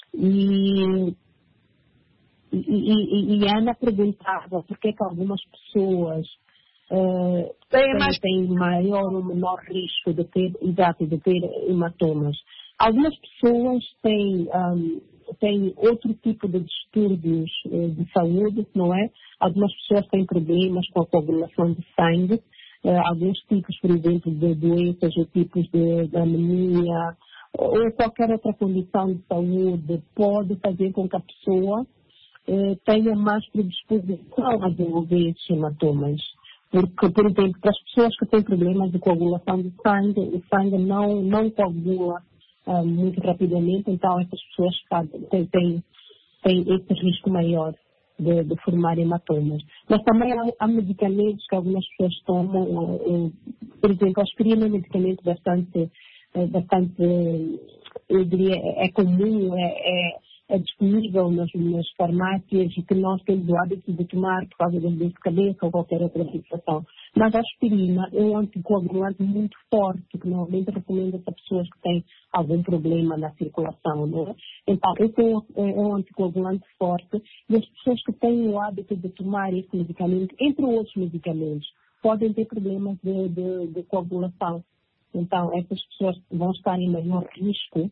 E, e, e, e a Ana perguntava por que, que algumas pessoas uh, tem, mais... tem maior ou menor risco de ter, exato, de ter hematomas. Algumas pessoas têm, um, têm outro tipo de distúrbios uh, de saúde, não é? Algumas pessoas têm problemas com a coagulação de sangue, uh, alguns tipos, por exemplo, de doenças ou tipos de, de anemia, ou qualquer outra condição de saúde pode fazer com que a pessoa eh, tenha mais predisposição a desenvolver esses hematomas. Porque, por exemplo, para as pessoas que têm problemas de coagulação de sangue, o sangue não, não coagula ah, muito rapidamente, então essas pessoas têm, têm, têm esse risco maior de, de formar hematomas. Mas também há, há medicamentos que algumas pessoas tomam, eh, por exemplo, a aspirina é um medicamento bastante É bastante, eu diria, é comum, é, é, é disponível nas, nas farmácias e que nós temos o hábito de tomar por causa das dores de cabeça ou qualquer outra situação. Mas a aspirina é um anticoagulante muito forte, que normalmente recomenda-se a pessoas que têm algum problema na circulação, não é? Então, esse é um, é um anticoagulante forte e as pessoas que têm o hábito de tomar esse medicamento, entre outros medicamentos, podem ter problemas de, de, de coagulação. Então, essas pessoas vão estar em maior risco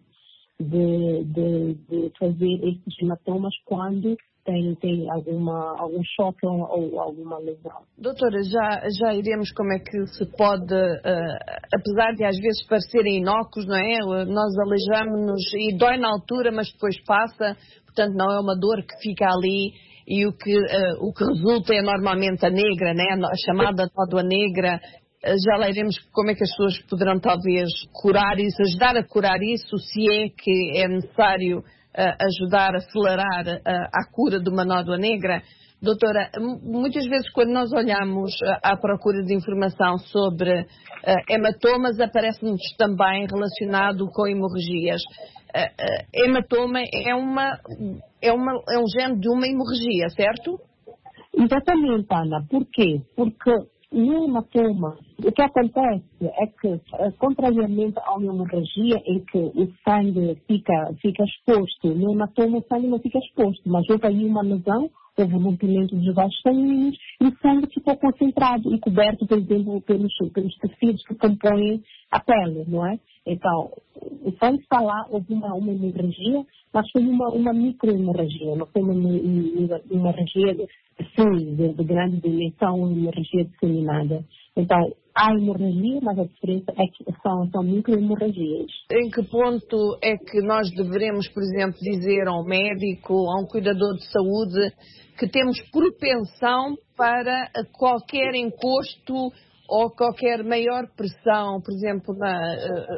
de, de, de fazer esses hematomas quando tem, tem alguma, algum choque ou, ou alguma lesão. Doutora, já, já iremos como é que se pode, uh, apesar de às vezes parecerem inócuos, não é? Nós aleijamos-nos e dói na altura, mas depois passa, portanto não é uma dor que fica ali e o que, uh, o que resulta é normalmente a negra, né? A chamada nódoa negra. Já lá iremos como é que as pessoas poderão talvez curar isso, ajudar a curar isso, se é que é necessário uh, ajudar a acelerar uh, a cura de uma nódoa negra. Doutora, muitas vezes quando nós olhamos uh, à procura de informação sobre uh, hematomas, aparece-nos também relacionado com hemorragias. Uh, uh, hematoma é, uma, é, uma, é um género de uma hemorragia, certo? Exatamente, Ana. Por quê? Porque no hematoma, o que acontece é que, contrariamente a uma hemorragia em que o sangue fica, fica exposto, no hematoma o sangue não fica exposto, mas houve aí uma lesão, houve um rompimento dos vasos sanguíneos e o sangue ficou concentrado e coberto, por exemplo, pelos, pelos tecidos que compõem a pele, não é? Então, o sangue está lá, houve uma, uma hemorragia, mas foi uma, uma microhemorragia, não foi uma, uma, uma hemorragia de, sim, de, de grande dimensão, uma hemorragia disseminada. Então, há hemorragia, mas a diferença é que são, são microhemorragias. Em que ponto é que nós devemos, por exemplo, dizer a um médico, a um cuidador de saúde, que temos propensão para qualquer encosto ou qualquer maior pressão, por exemplo, na,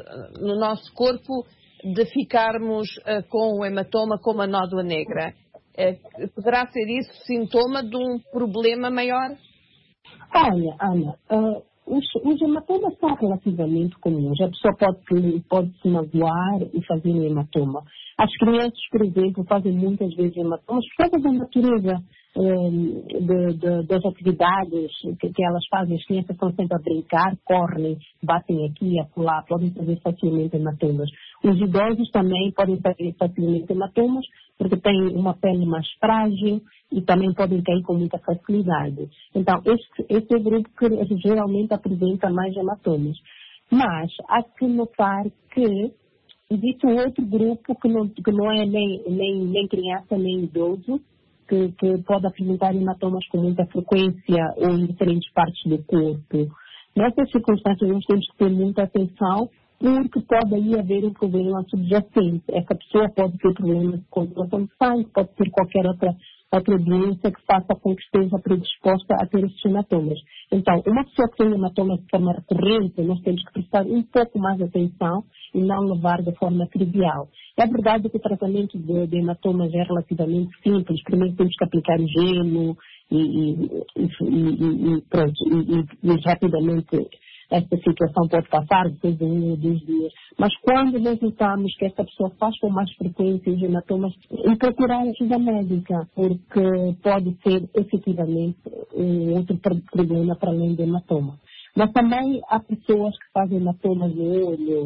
no nosso corpo, de ficarmos com o hematoma, com uma nódoa negra? Poderá ser isso sintoma de um problema maior? Olha, Ana, uh, os, os hematomas são relativamente comuns. A pessoa pode, pode se magoar e fazer um hematoma. As crianças, por exemplo, fazem muitas vezes hematomas por causa da natureza um, de, de, das atividades que, que elas fazem. As crianças estão sempre a brincar, correm, batem aqui e acolá, podem fazer facilmente hematomas. Os idosos também podem fazer facilmente hematomas porque têm uma pele mais frágil e também podem cair com muita facilidade. Então, este, este é o grupo que geralmente apresenta mais hematomas. Mas há que notar que existe um outro grupo que não, que não é nem, nem, nem criança nem idoso, que, que pode apresentar hematomas com muita frequência ou em diferentes partes do corpo. Nessas circunstâncias, nós temos que ter muita atenção, porque pode aí haver um problema subjacente. Essa pessoa pode ter problemas de coagulação de sangue, pode ter qualquer outra, outra doença que faça com que esteja predisposta a ter esses hematomas. Então, uma pessoa que tem hematomas de forma recorrente, nós temos que prestar um pouco mais atenção e não levar de forma trivial. É verdade que o tratamento de, de hematomas é relativamente simples. Primeiro temos que aplicar o gelo e, e, e, e, e pronto, e, e, e rapidamente esta situação pode passar depois de um ou dois dias. Mas quando nós notamos que esta pessoa faz com mais frequência os hematomas, e procurar ajuda médica, porque pode ser efetivamente um outro problema para além do hematoma. Mas também há pessoas que fazem hematomas no olho,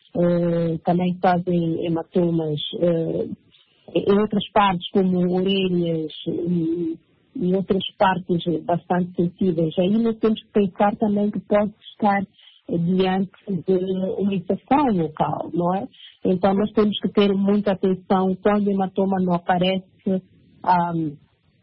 eh, também fazem hematomas eh, em outras partes, como orelhas e, e outras partes bastante sensíveis. Aí nós temos que pensar também que pode estar diante de uma infecção local, não é? Então nós temos que ter muita atenção quando o hematoma não aparece um,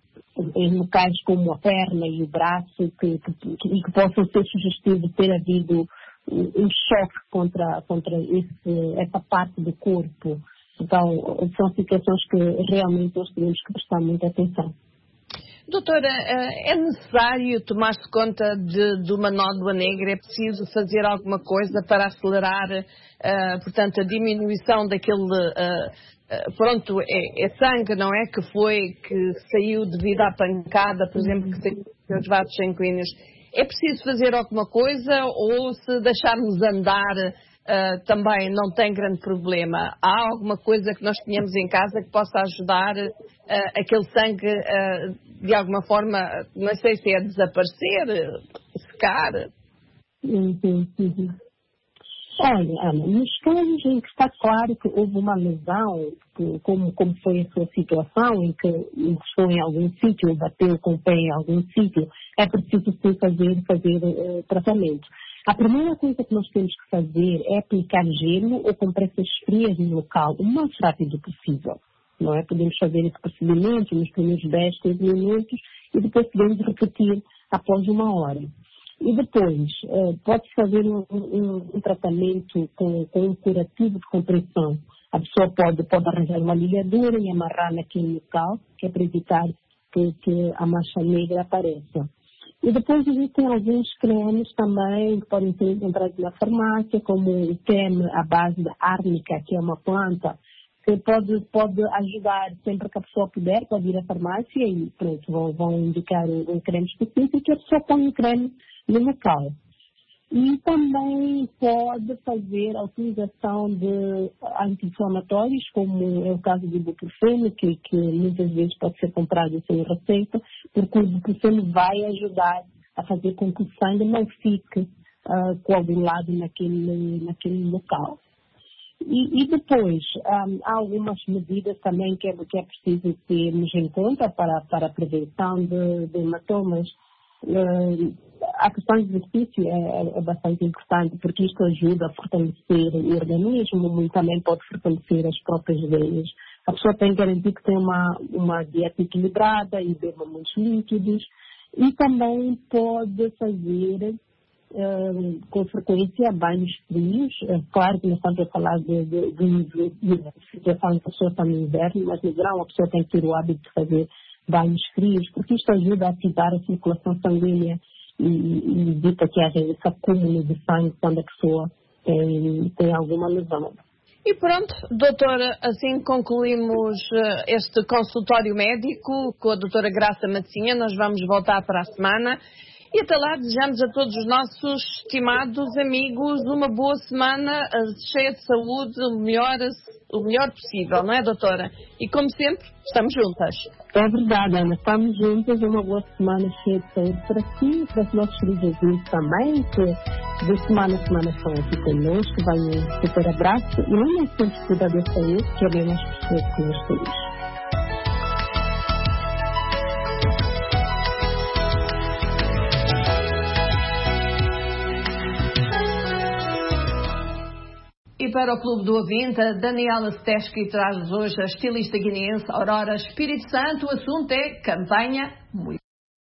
em locais como a perna e o braço, que, que, que, que possam ser sugestivos de ter havido um choque contra, contra esse, essa parte do corpo. Então são situações que realmente nós temos que prestar muita atenção. Doutora, é necessário tomar-se conta de, de uma nódoa negra? É preciso fazer alguma coisa para acelerar, uh, portanto, a diminuição daquele, uh, uh, pronto, é, é sangue, não é? Que foi, que saiu devido à pancada, por exemplo, que saiu dos vasos sanguíneos. É preciso fazer alguma coisa ou se deixarmos andar uh, também não tem grande problema? Há alguma coisa que nós tenhamos em casa que possa ajudar uh, aquele sangue uh, de alguma forma, não sei se é desaparecer, secar? Uhum, uhum. Olha, Ana, nos casos em que está claro que houve uma lesão, que, como, como foi a sua situação, em que encostou em algum sítio, bateu com o pé em algum sítio, é preciso sim fazer, fazer uh, tratamento. A primeira coisa que nós temos que fazer é aplicar gelo ou compressas frias no local o mais rápido possível. Não é? Podemos fazer esse procedimento nos primeiros dez, quinze minutos e depois podemos repetir após uma hora. E depois, uh, pode-se fazer um, um, um tratamento com, com um curativo de compressão. A pessoa pode, pode arranjar uma ligadura e amarrar naquele local, que é para evitar que, que a mancha negra apareça. E depois existem alguns cremes também que podem ser encontrados na farmácia, como o creme à base de árnica, que é uma planta, que pode, pode ajudar sempre que a pessoa puder, pode ir à farmácia e pronto, vão, vão indicar um creme específico e a pessoa põe um creme no local. E também pode fazer a utilização de anti-inflamatórios, como é o caso do ibuprofeno, que, que muitas vezes pode ser comprado sem receita, porque o ibuprofeno vai ajudar a fazer com que o sangue não fique uh, coagulado naquele, naquele local. E, e depois, um, há algumas medidas também que é, que é preciso termos em conta para, para a prevenção de, de hematomas. Uh, a questão de exercício é, é bastante importante, porque isto ajuda a fortalecer o organismo e também pode fortalecer as próprias veias. A pessoa tem que garantir que tem uma, uma dieta equilibrada e beba muitos líquidos. E também pode fazer Uh, com frequência banhos frios. Uh, claro que nós estamos a falar de, de, de, de, de situação em que a pessoa está no inverno, mas no verão a pessoa tem que ter o hábito de fazer banhos frios, porque isto ajuda a ativar a circulação sanguínea e, e evita que haja esse acúmulo de sangue quando a pessoa tem, tem alguma lesão. E pronto, doutora, assim concluímos uh, este consultório médico com a doutora Graça Matzinha. Nós vamos voltar para a semana. E até lá desejamos a todos os nossos estimados amigos uma boa semana, cheia de saúde, o melhor, o melhor possível, não é, doutora? E como sempre, estamos juntas. É verdade, Ana, estamos juntas. Uma boa semana cheia de saúde para si e para os nossos queridos ouvintes também, que de semana a semana estão aqui conosco. Vai um super abraço e não é sempre cuidar da saúde, que é bem mais pessoas que nós temos. E para o Clube do Ouvinte, a Daniela Steski traz hoje a estilista guineense Aurora Espírito Santo. O assunto é campanha muito.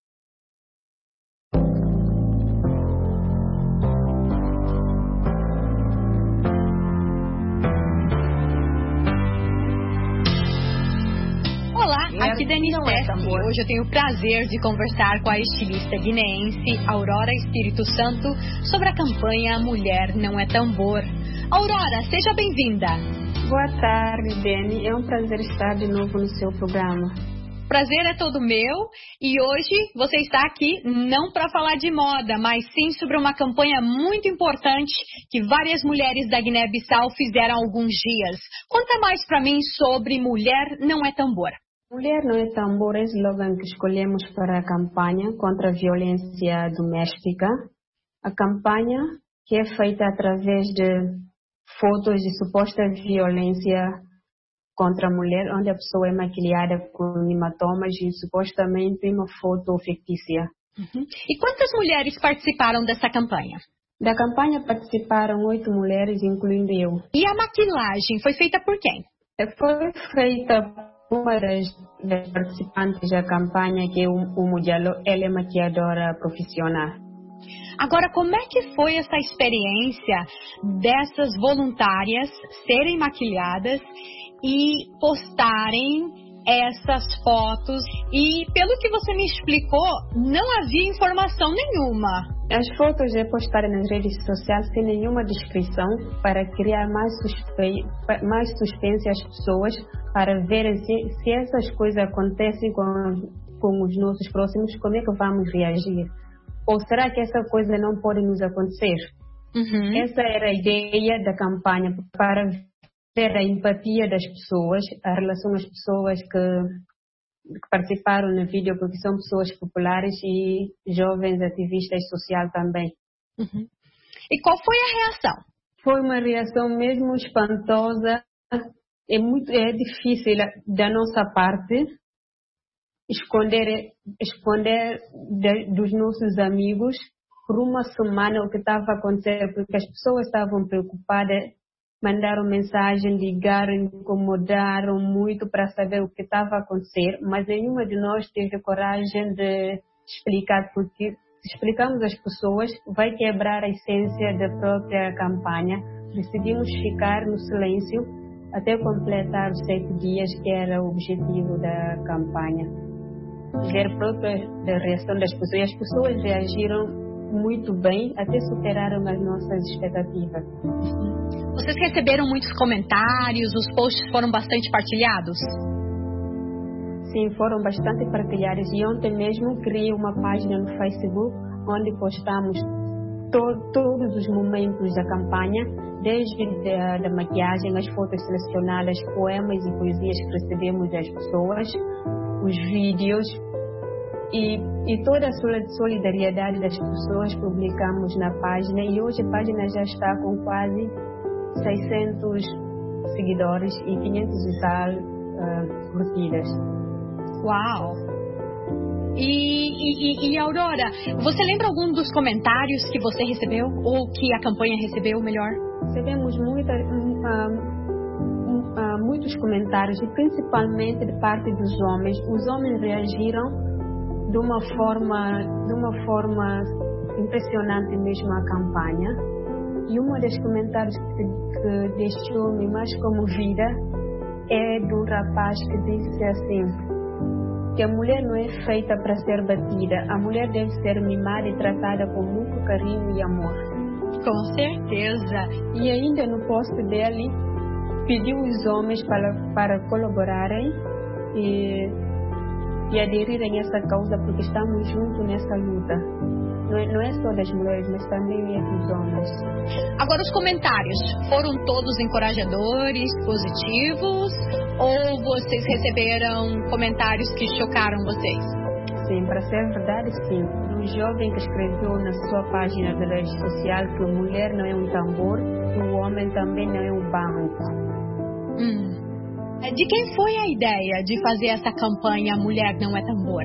Olá, aqui Dani Steski. Hoje eu tenho o prazer de conversar com a estilista guineense Aurora Espírito Santo sobre a campanha Mulher Não é Tambor. Aurora, seja bem-vinda. Boa tarde, Dani. É um prazer estar de novo no seu programa. Prazer é todo meu e hoje você está aqui não para falar de moda, mas sim sobre uma campanha muito importante que várias mulheres da Guiné-Bissau fizeram há alguns dias. Conta mais para mim sobre Mulher Não é Tambor. Mulher Não é Tambor é o slogan que escolhemos para a campanha contra a violência doméstica. A campanha que é feita através de fotos de suposta violência contra a mulher, onde a pessoa é maquilhada com hematomas e supostamente uma foto fictícia. Uhum. E quantas mulheres participaram dessa campanha? Da campanha participaram oito mulheres, incluindo eu. E a maquilagem foi feita por quem? Foi feita por uma das, das participantes da campanha, que é o, o Mudialo. Ela é maquiadora profissional. Agora, como é que foi essa experiência dessas voluntárias serem maquilhadas e postarem essas fotos? E pelo que você me explicou, não havia informação nenhuma. As fotos é postada nas redes sociais sem nenhuma descrição, para criar mais, suspe... mais suspense às pessoas, para ver se, se essas coisas acontecem com, com os nossos próximos, como é que vamos reagir. Ou será que essa coisa não pode nos acontecer? Uhum. Essa era a ideia da campanha, para ver a empatia das pessoas, a relação às pessoas que, que participaram no vídeo, porque são pessoas populares e jovens ativistas sociais também. Uhum. E qual foi a reação? Foi uma reação mesmo espantosa. É, muito, é difícil da nossa parte esconder, esconder de, dos nossos amigos por uma semana o que estava a acontecer, porque as pessoas estavam preocupadas, mandaram mensagem, ligaram, incomodaram muito para saber o que estava a acontecer, mas nenhuma de nós teve coragem de explicar, porque se explicarmos às pessoas vai quebrar a essência da própria campanha. Decidimos ficar no silêncio até completar os sete dias, que era o objetivo da campanha. Ver a própria reação das pessoas. E as pessoas reagiram muito bem, até superaram as nossas expectativas. Vocês receberam muitos comentários, os posts foram bastante partilhados? Sim, foram bastante partilhados. E ontem mesmo criei uma página no Facebook, onde postamos to- todos os momentos da campanha, desde a da maquiagem, as fotos selecionadas, poemas e poesias que recebemos das pessoas, os vídeos e, e toda a solidariedade das pessoas publicamos na página, e hoje a página já está com quase seiscentos seguidores e quinhentos e tal uh, curtidas. Uau! E, e, e Aurora, você lembra algum dos comentários que você recebeu, ou que a campanha recebeu, melhor? Recebemos muita, uh, Uh, muitos comentários, e principalmente de parte dos homens. Os homens reagiram de uma forma, de uma forma impressionante mesmo à campanha. E um dos comentários que, que deixou-me mais comovida é de um rapaz que disse assim, que a mulher não é feita para ser batida, a mulher deve ser mimada e tratada com muito carinho e amor. Com certeza. E ainda no post dele pediu os homens para, para colaborarem e, e aderirem a essa causa, porque estamos juntos nessa luta. Não é, não é só das mulheres, mas também é dos homens. Agora, os comentários foram todos encorajadores, positivos, ou vocês receberam comentários que chocaram vocês? Sim, para ser verdade, sim. Um jovem que escreveu na sua página de rede social que a mulher não é um tambor e o homem também não é um banco. Hum. De quem foi a ideia de fazer essa campanha Mulher Não É Tambor?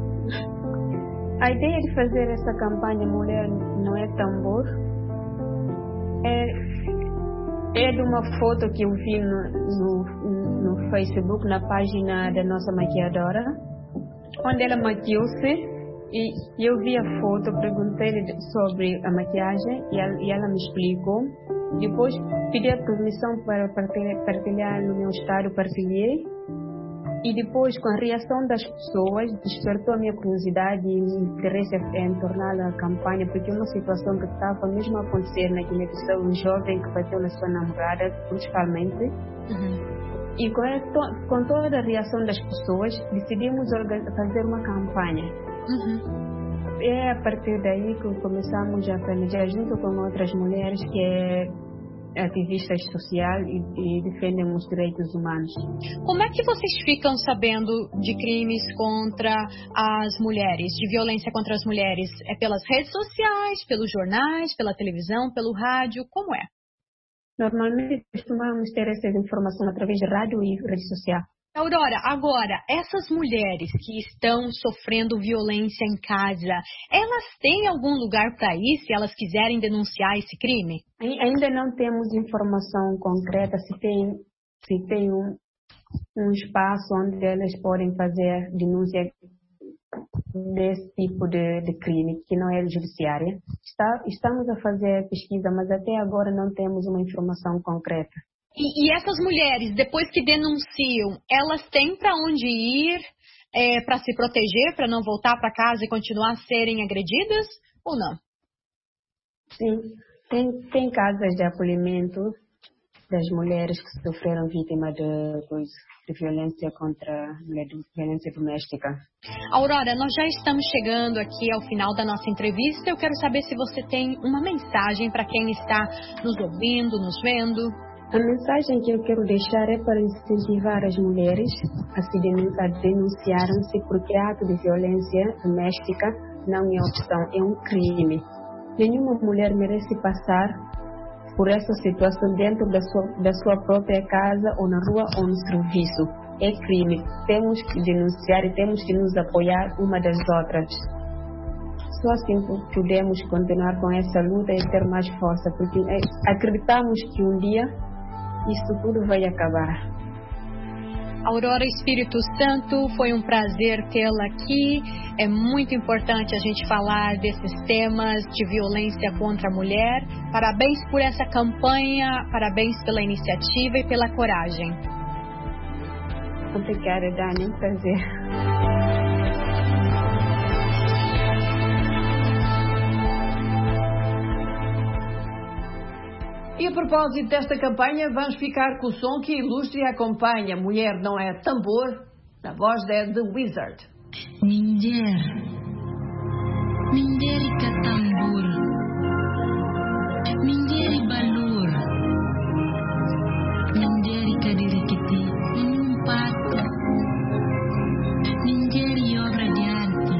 A ideia de fazer essa campanha Mulher Não É Tambor é, é de uma foto que eu vi no, no, no Facebook, na página da nossa maquiadora, onde ela maquiou-se. E eu vi a foto, perguntei-lhe sobre a maquiagem e ela, e ela me explicou. Depois pedi a permissão para partilhar, partilhar no meu estado, partilhei. E depois, com a reação das pessoas, despertou a minha curiosidade e interesse em tornar a campanha, porque é uma situação que estava mesmo a acontecer na Guiné-Bissau, um jovem que bateu na sua namorada, principalmente. Uhum. E com, a, com toda a reação das pessoas, decidimos fazer uma campanha. Uhum. É a partir daí que começamos a planejar, junto com outras mulheres que é ativistas sociais e, e defendem os direitos humanos. Como é que vocês ficam sabendo de crimes contra as mulheres, de violência contra as mulheres? É pelas redes sociais, pelos jornais, pela televisão, pelo rádio? Como é? Normalmente costumamos ter essa informação através de rádio e rede social. Aurora, agora, essas mulheres que estão sofrendo violência em casa, elas têm algum lugar para ir se elas quiserem denunciar esse crime? Ainda não temos informação concreta se tem, se tem um, um espaço onde elas podem fazer denúncia desse tipo de, de crime, que não é judiciária. Está, estamos a fazer pesquisa, mas até agora não temos uma informação concreta. E, e essas mulheres, depois que denunciam, elas têm para onde ir é, para se proteger, para não voltar para casa e continuar a serem agredidas ou não? Sim, tem, tem casas de acolhimento das mulheres que sofreram vítima de, de violência contra de violência doméstica. Aurora, nós já estamos chegando aqui ao final da nossa entrevista. Eu quero saber se você tem uma mensagem para quem está nos ouvindo, nos vendo. A mensagem que eu quero deixar é para incentivar as mulheres a se denunciarem-se, porque ato de violência doméstica não é opção, é um crime. Nenhuma mulher merece passar por essa situação dentro da sua, da sua própria casa ou na rua ou no serviço. É crime. Temos que denunciar e temos que nos apoiar uma das outras. Só assim podemos continuar com essa luta e ter mais força, porque acreditamos que um dia isso tudo vai acabar. Aurora Espírito Santo, foi um prazer tê-la aqui. É muito importante a gente falar desses temas de violência contra a mulher. Parabéns por essa campanha, parabéns pela iniciativa e pela coragem. Obrigada, Dani, é um prazer. E a propósito desta campanha, vamos ficar com o som que ilustra e acompanha Mulher Não É Tambor, na voz de The Wizard. Ninjer, Ninjerika tambor, Ninjeri balur, Ninjerika dirikiti, nenhum pato, Ninjeri obra de arte,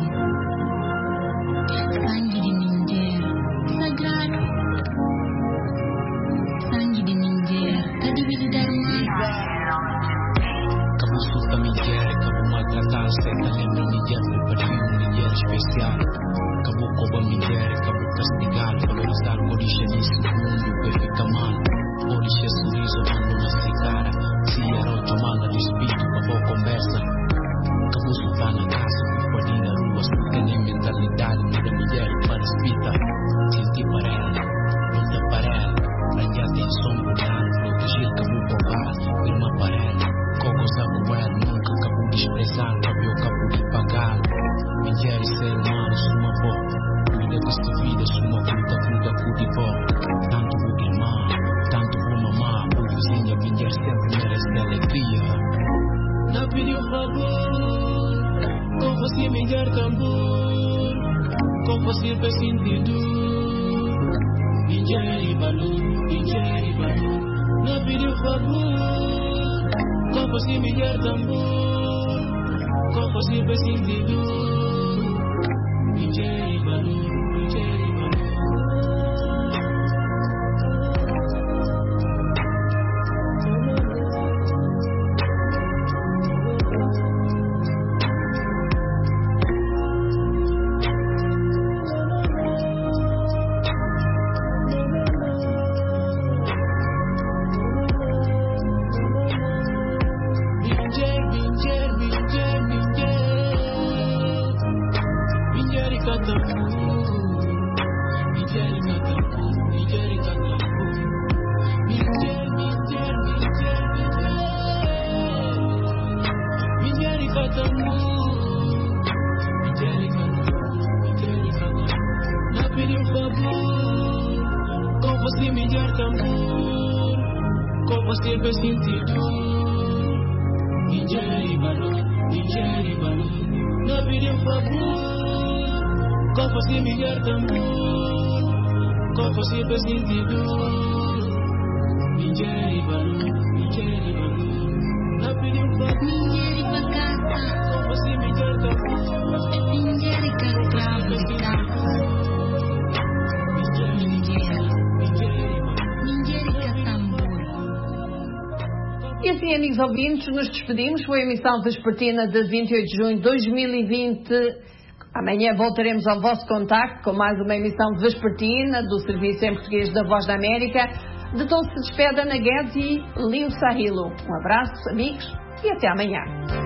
sangue de Ninjer, sagrado. Sangue de Ninjer, a divinidade mata. Kamu suka Ninjer, kamu maltratar certa lembra Ninjer do perfil Ninjer especial. Kamu coba Ninjer, kamu castigar, valorizar origem nisso mundo que fica mal. Origem sorriso ando na cara, se era o chamada do espírito para boa conversa. Kamu suka na casa, pode ir na rua, suka nem mentalidade da mulher para espita. Senti para ela, luta para ela. Raja tem som mudar, proteger kamu provar, irmã para ela. Cogos a moer, nunca kamu desprezar, cabelo kamu de pagar. Mulher e ser humano, suma boa. Cuida desta vida, suma fruta, fruta, fruta e boa. Tanto o irmã, tanto o mamá, o vizinho, mulher sempre merece alegria. Não pediu favor, com você mulher tambor, com você faz sentido. Ninjeri balur, Ninjeri balur, não pediu favor, com você mulher tambor, com você faz sentido. Ninjeri balur, Ninjeri balur. Ninjeri tambor. assim, amigos ouvintes, nos despedimos. Foi a emissão vespertina de vinte e oito de junho de dois mil e vinte. Amanhã voltaremos ao vosso contacto com mais uma emissão vespertina do Serviço em Português da Voz da América. De todos se despede Ana Guedes e Lio Sahilo. Um abraço, amigos, e até amanhã.